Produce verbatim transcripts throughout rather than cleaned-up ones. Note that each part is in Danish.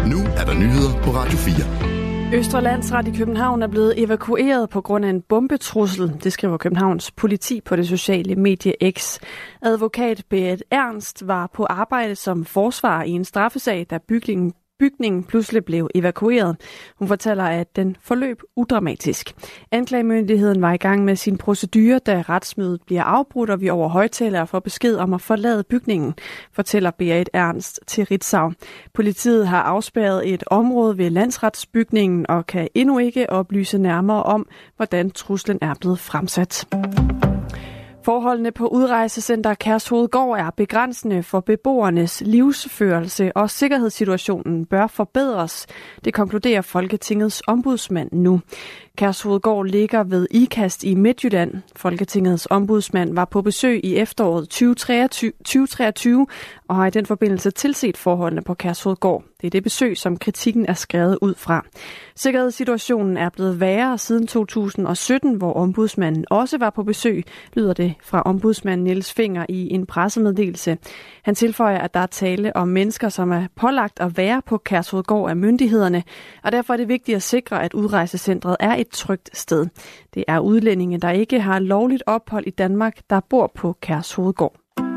Nu er der nyheder på Radio fire. Østre Landsret i København er blevet evakueret på grund af en bombetrussel. Det skriver Københavns politi på det sociale medie X. Advokat Berit Ernst var på arbejde som forsvarer i en straffesag, da bygningen Bygningen pludselig blev evakueret. Hun fortæller, at den forløb udramatisk. Anklagemyndigheden var i gang med sin procedure, da retsmødet bliver afbrudt, og vi over højtalere får besked om at forlade bygningen, fortæller Berit Ernst til Ritzau. Politiet har afspærret et område ved landsretsbygningen og kan endnu ikke oplyse nærmere om, hvordan truslen er blevet fremsat. Forholdene på udrejsecenter Kærshovedgård er begrænsende for beboernes livsførelse, og sikkerhedssituationen bør forbedres. Det konkluderer Folketingets ombudsmand nu. Kærshovedgård ligger ved Ikast i Midtjylland. Folketingets ombudsmand var på besøg i efteråret tyve treogtyve og har i den forbindelse tilset forholdene på Kærshovedgård. Det er det besøg, som kritikken er skrevet ud fra. Sikkerhedssituationen er blevet værre siden to tusind og sytten, hvor ombudsmanden også var på besøg, lyder det fra ombudsmand Niels Finger i en pressemeddelelse. Han tilføjer, at der er tale om mennesker, som er pålagt at være på Kærshovedgård af myndighederne, og derfor er det vigtigt at sikre, at udrejsecentret er et trygt sted. Det er udlændinge, der ikke har lovligt ophold i Danmark, der bor på Kærshovedgård.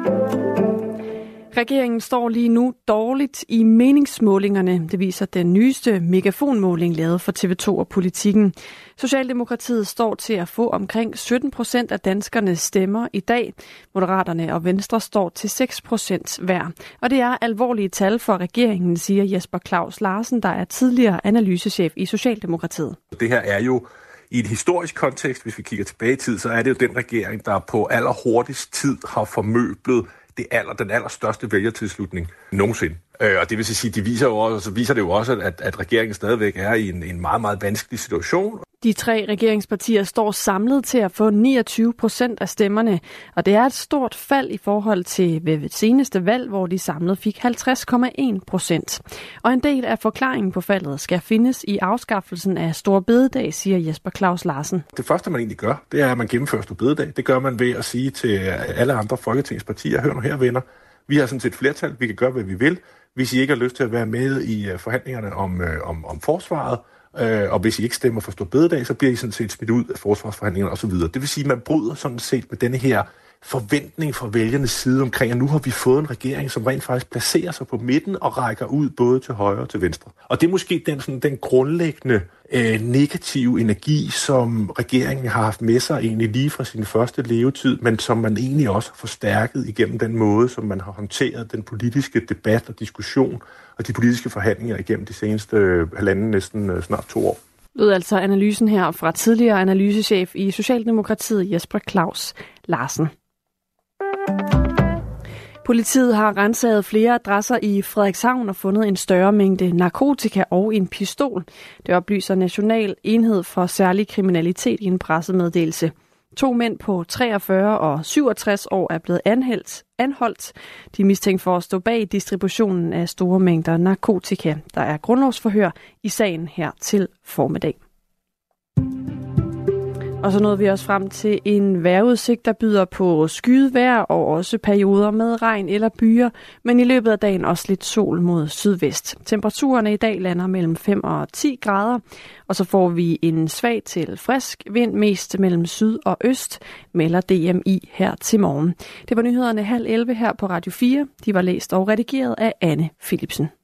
Regeringen står lige nu dårligt i meningsmålingerne. Det viser den nyeste megafonmåling lavet for T V to og Politikken. Socialdemokratiet står til at få omkring sytten procent af danskernes stemmer i dag. Moderaterne og Venstre står til seks procent hver. Og det er alvorlige tal for regeringen, siger Jesper Claus Larsen, der er tidligere analysechef i Socialdemokratiet. Det her er jo i et historisk kontekst, hvis vi kigger tilbage i tid, så er det jo den regering, der på allerhurtigst tid har formøblet det aller, den allerstørste vælgertilslutning nogensinde. Øh, og det vil sige, de viser jo også, så viser det jo også, at, at regeringen stadigvæk er i en, en meget, meget vanskelig situation. De tre regeringspartier står samlet til at få niogtyve procent af stemmerne, og det er et stort fald i forhold til ved seneste valg, hvor de samlet fik halvtreds komma en procent. Og en del af forklaringen på faldet skal findes i afskaffelsen af Store Bededag, siger Jesper Claus Larsen. Det første, man egentlig gør, det er, at man gennemfører Store Bededag. Det gør man ved at sige til alle andre folketingspartier, hør nu her, venner, vi har sådan set flertal, vi kan gøre, hvad vi vil. Hvis I ikke har lyst til at være med i forhandlingerne om, om, om forsvaret, øh, og hvis I ikke stemmer for Store Bededag, så bliver I sådan set smidt ud af forsvarsforhandlingerne osv. Det vil sige, at man bryder sådan set med denne her forventning fra vælgernes side omkring, at nu har vi fået en regering, som rent faktisk placerer sig på midten og rækker ud både til højre og til venstre. Og det er måske den, sådan, den grundlæggende øh, negative energi, som regeringen har haft med sig egentlig lige fra sin første levetid, men som man egentlig også har forstærket igennem den måde, som man har håndteret den politiske debat og diskussion og de politiske forhandlinger igennem de seneste øh, halvanden, næsten øh, snart to år. Lød altså analysen her fra tidligere analysechef i Socialdemokratiet Jesper Claus Larsen. Politiet har renset flere adresser i Frederikshavn og fundet en større mængde narkotika og en pistol. Det oplyser National Enhed for Særlig Kriminalitet i en pressemeddelelse. To mænd på treogfyrre og syvogtres år er blevet anholdt. anholdt. De er mistænkt for at stå bag distributionen af store mængder narkotika. Der er grundlovsforhør i sagen her til formiddag. Og så nåede vi også frem til en vejrudsigt, der byder på skyet vejr og også perioder med regn eller byer, men i løbet af dagen også lidt sol mod sydvest. Temperaturerne i dag lander mellem fem og ti grader, og så får vi en svag til frisk vind mest mellem syd og øst, melder D M I her til morgen. Det var nyhederne halv elleve her på Radio fire. De var læst og redigeret af Anne Philipsen.